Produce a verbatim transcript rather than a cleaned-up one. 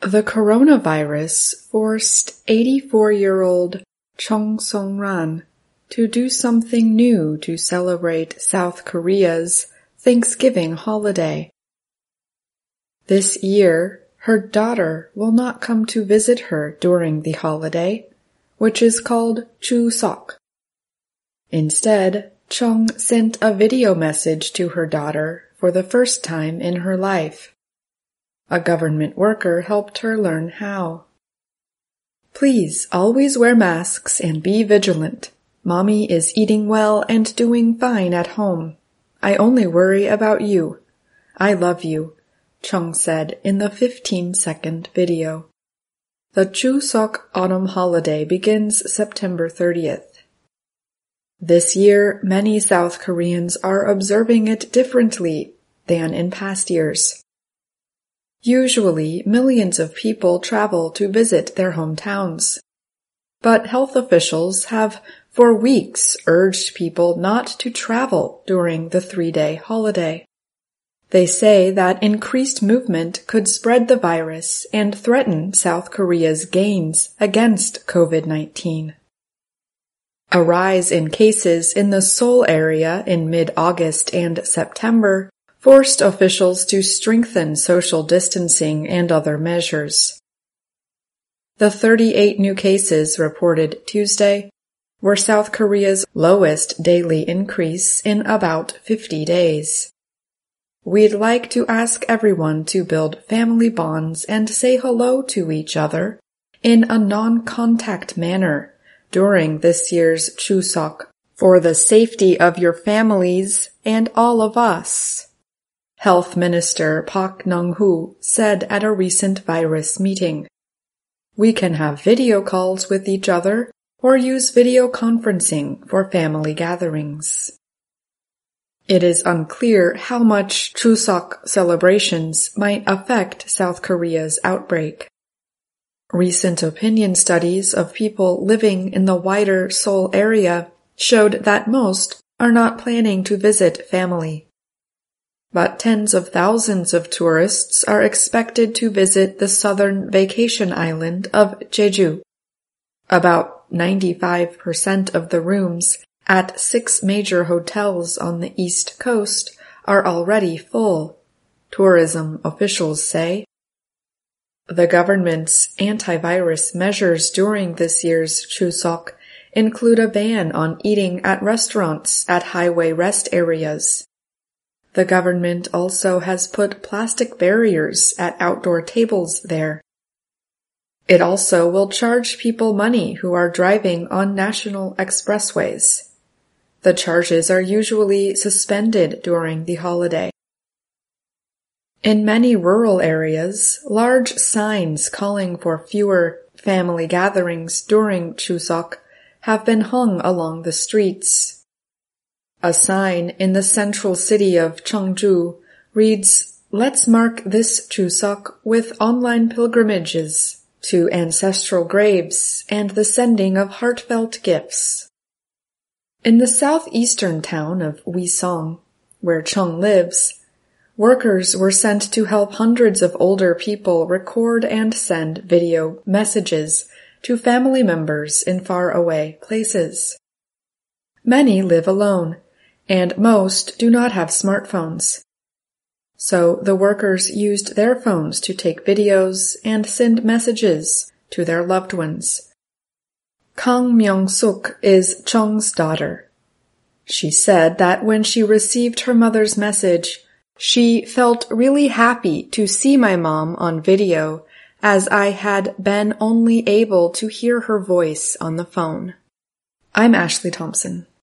The coronavirus forced eighty-four-year-old Chung Song-ran to do something new to celebrate South Korea's Thanksgiving holiday. This year, her daughter will not come to visit her during the holiday, which is called Chuseok. Instead, Chung sent a video message to her daughter for the first time in her life. A government worker helped her learn how. Please always wear masks and be vigilant. Mommy is eating well and doing fine at home. I only worry about you. I love you, Chung said in the fifteen-second video. The Chuseok autumn holiday begins September thirtieth. This year, many South Koreans are observing it differently than in past years. Usually, millions of people travel to visit their hometowns. But health officials have for weeks urged people not to travel during the three-day holiday. They say that increased movement could spread the virus and threaten South Korea's gains against COVID nineteen. A rise in cases in the Seoul area in mid-August and September forced officials to strengthen social distancing and other measures. The thirty-eight new cases reported Tuesday were South Korea's lowest daily increase in about fifty days. We'd like to ask everyone to build family bonds and say hello to each other in a non-contact manner during this year's Chuseok for the safety of your families and all of us, Health Minister Park Nung-hoo said at a recent virus meeting. We can have video calls with each other or use video conferencing for family gatherings. It is unclear how much Chuseok celebrations might affect South Korea's outbreak. Recent opinion studies of people living in the wider Seoul area showed that most are not planning to visit family. But tens of thousands of tourists are expected to visit the southern vacation island of Jeju. About ninety-five percent of the rooms at six major hotels on the East Coast are already full, tourism officials say. The government's antivirus measures during this year's Chuseok include a ban on eating at restaurants at highway rest areas. The government also has put plastic barriers at outdoor tables there. It also will charge people money who are driving on national expressways. The charges are usually suspended during the holiday. In many rural areas, large signs calling for fewer family gatherings during Chuseok have been hung along the streets. A sign in the central city of Cheongju reads, "Let's mark this Chuseok with online pilgrimages to ancestral graves and the sending of heartfelt gifts." In the southeastern town of Wisong, where Chung lives, workers were sent to help hundreds of older people record and send video messages to family members in faraway places. Many live alone, and most do not have smartphones. So the workers used their phones to take videos and send messages to their loved ones. Kang Myung-suk is Chung's daughter. She said that when she received her mother's message, she felt really happy to see my mom on video, as I had been only able to hear her voice on the phone. I'm Ashley Thompson.